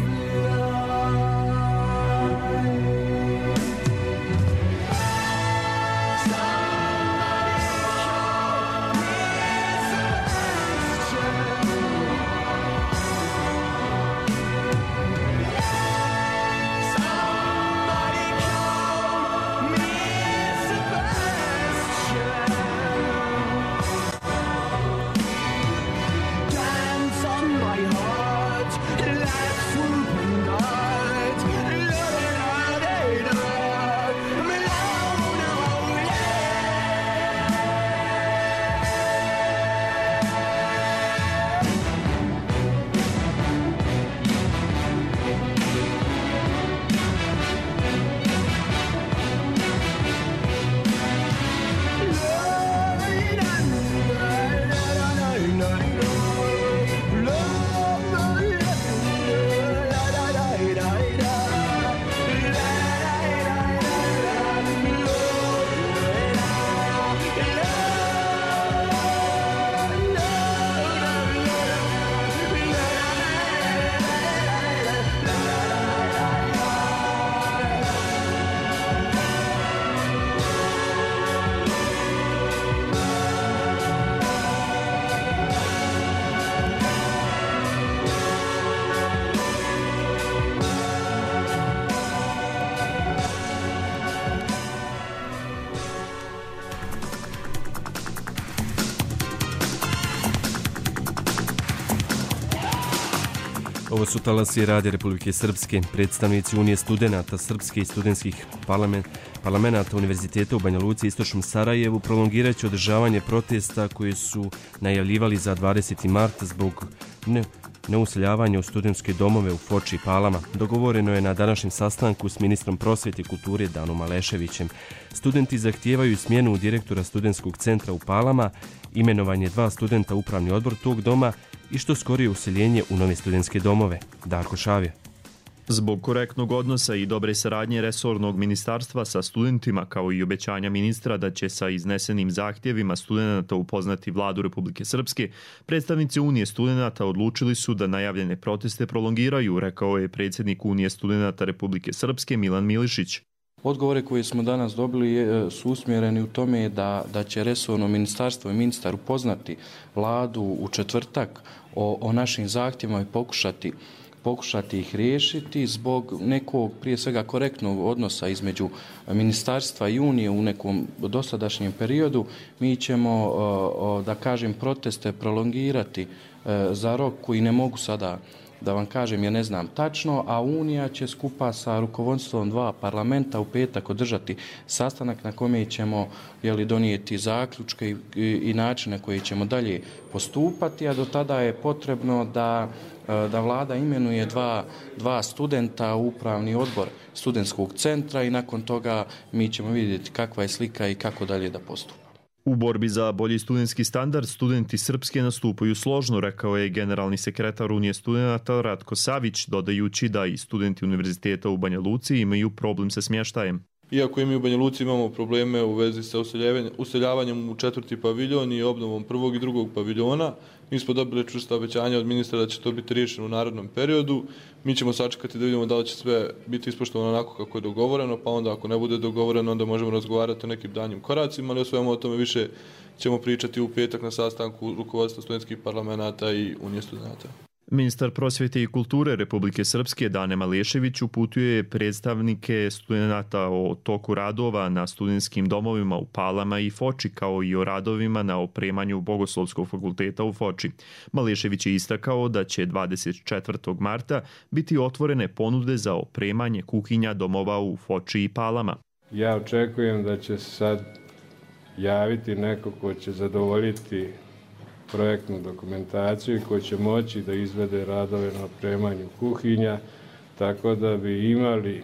Ovo su talasi Radija Republike Srpske. Predstavnici Unije studenata Srpske i studentskih parlamenata Univerziteta u Banja Luci i Istočnom Sarajevu prolongirat će održavanje protesta koje su najavljivali za 20. mart zbog neuseljavanja u studentske domove u Foči i Palama. Dogovoreno je na današnjem sastanku s ministrom prosvjete i kulture Danom Aleševićem. Studenti zahtijevaju smjenu direktora studentskog centra u Palama, imenovanje 2 studenta u upravni odbor tog doma i što skorije useljenje u nove studentske domove. Darko Šavje. Zbog korektnog odnosa i dobre saradnje resornog ministarstva sa studentima, kao i obećanja ministra da će sa iznesenim zahtjevima studenta upoznati vladu Republike Srpske, predstavnici Unije studenata odlučili su da najavljene proteste prolongiraju, rekao je predsjednik Unije studenata Republike Srpske Milan Milišić. Odgovore koje smo danas dobili su usmjereni u tome da će resorno ministarstvo i ministar upoznati vladu u četvrtak o našim zahtjevima i pokušati pokušati ih riješiti zbog nekog prije svega korektnog odnosa između ministarstva i Unije u nekom dosadašnjem periodu. Mi ćemo, da kažem, proteste prolongirati za rok koji ne mogu sada da vam kažem, ja ne znam tačno, a Unija će skupa sa rukovodstvom 2 parlamenta u petak održati sastanak na kome ćemo donijeti zaključke i načine koje ćemo dalje postupati, a do tada je potrebno da vlada imenuje dva studenta u upravni odbor studentskog centra i nakon toga mi ćemo vidjeti kakva je slika i kako dalje da postupa. U borbi za bolji studentski standard studenti Srpske nastupaju složno, rekao je generalni sekretar Unije studenata Ratko Savić, dodajući da i studenti Univerziteta u Banja Luci imaju problem sa smještajem. Iako i mi u Banja Luci imamo probleme u vezi sa useljavanjem u 4. paviljon i obnovom 1. i 2. paviljona, mi smo dobili čvrsta obećanja od ministra da će to biti riješeno u narednom periodu. Mi ćemo sačekati da vidimo da li će sve biti ispoštovano onako kako je dogovoreno, pa onda ako ne bude dogovoreno, onda možemo razgovarati o nekim danjim koracima, ali o svemu o tome više ćemo pričati u petak na sastanku rukovodstva studentskih parlamenta i Unije studenata. Ministar prosvjete i kulture Republike Srpske Dane Malešević uputuje predstavnike studenata o toku radova na studentskim domovima u Palama i Foči, kao i o radovima na opremanju Bogoslovskog fakulteta u Foči. Malešević je istakao da će 24. marta biti otvorene ponude za opremanje kuhinja domova u Foči i Palama. Ja očekujem da će sad javiti neko ko će zadovoljiti projektnu dokumentaciju i koji će moći da izvede radove na opremanju kuhinja, tako da bi imali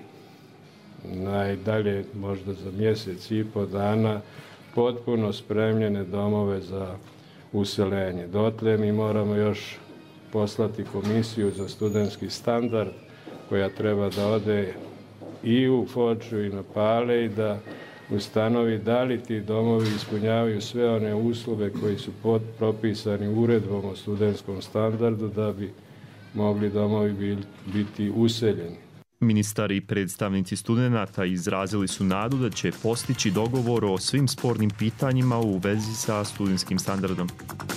najdalje možda za mjesec i po dana potpuno spremljene domove za useljenje. Dotle mi moramo još poslati komisiju za studentski standard koja treba da ode i u Foču i na Pale i da ustanovi da li ti domovi ispunjavaju sve one uslove koji su propisani uredbom o studentskom standardu da bi mogli domovi biti useljeni. Ministar i predstavnici studenata izrazili su nadu da će postići dogovor o svim spornim pitanjima u vezi sa studentskim standardom.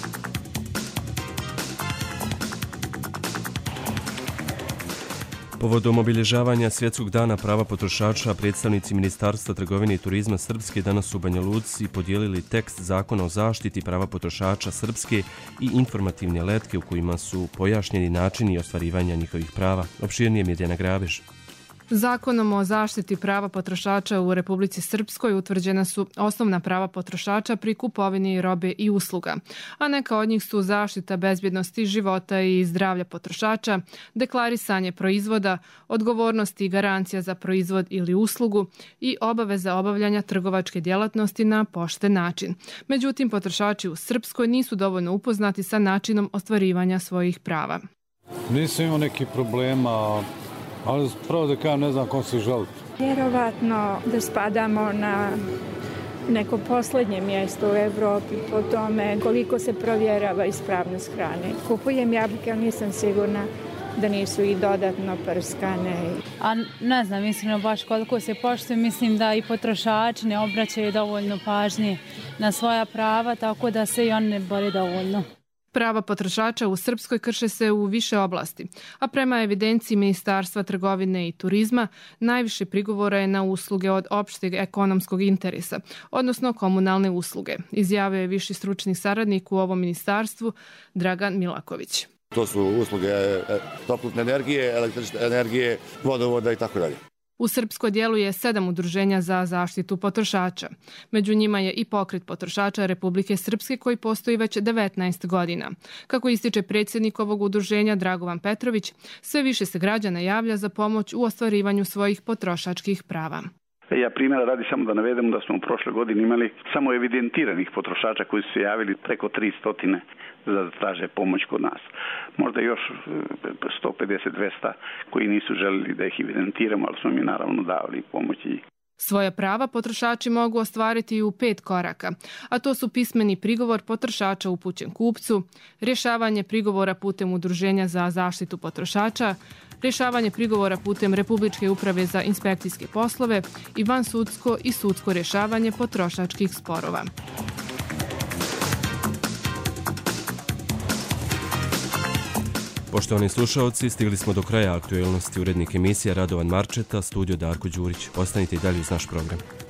Povodom obilježavanja Svjetskog dana prava potrošača, predstavnici Ministarstva trgovine i turizma Srpske danas u Banja Luci podijelili tekst Zakona o zaštiti prava potrošača Srpske i informativne letke u kojima su pojašnjeni načini ostvarivanja njihovih prava. Opširnije Mirjana Grabež. Zakonom o zaštiti prava potrošača u Republici Srpskoj utvrđena su osnovna prava potrošača pri kupovini robe i usluga, a neka od njih su zaštita bezbjednosti života i zdravlja potrošača, deklarisanje proizvoda, odgovornost i garancija za proizvod ili uslugu i obaveza obavljanja trgovačke djelatnosti na pošten način. Međutim, potrošači u Srpskoj nisu dovoljno upoznati sa načinom ostvarivanja svojih prava. Nisam imao neki problema, ali pravo da kažem, ne znam kom se žaliti. Vjerovatno da spadamo na neko posljednje mjesto u Evropi po tome koliko se provjerava ispravnost hrane. Kupujem jabuke, ali nisam sigurna da nisu i dodatno prskane. A ne znam, iskreno baš koliko se poštuje, mislim da i potrošači ne obraćaju dovoljno pažnje na svoja prava, tako da se i oni ne bore dovoljno. Prava potrošača u Srpskoj krše se u više oblasti, a prema evidenciji Ministarstva trgovine i turizma najviše prigovora je na usluge od opšteg ekonomskog interesa, odnosno komunalne usluge, izjavio je viši stručni saradnik u ovom ministarstvu Dragan Milaković. To su usluge toplotne energije, električne energije, vodovoda i tako dalje. U Srpskoj djeluje 7 udruženja za zaštitu potrošača. Među njima je i pokret potrošača Republike Srpske koji postoji već 19 godina. Kako ističe predsjednik ovog udruženja Dragovan Petrović, sve više se građana javlja za pomoć u ostvarivanju svojih potrošačkih prava. Ja primjera radi samo da navedem da smo u prošle godine imali samo evidentiranih potrošača koji su se javili preko 300 da traže pomoć kod nas. Možda još 150-200 koji nisu želili da ih evidentiramo, ali smo mi naravno davali pomoći. Svoja prava potrošači mogu ostvariti i u 5 koraka, a to su pismeni prigovor potrošača upućen kupcu, rješavanje prigovora putem Udruženja za zaštitu potrošača, rješavanje prigovora putem Republičke uprave za inspekcijske poslove i vansudsko i sudsko rješavanje potrošačkih sporova. Poštovani slušalci, stigli smo do kraja aktuelnosti. Urednik emisija Radovan Marčeta, studio Darko Đurić. Ostanite i dalje uz naš program.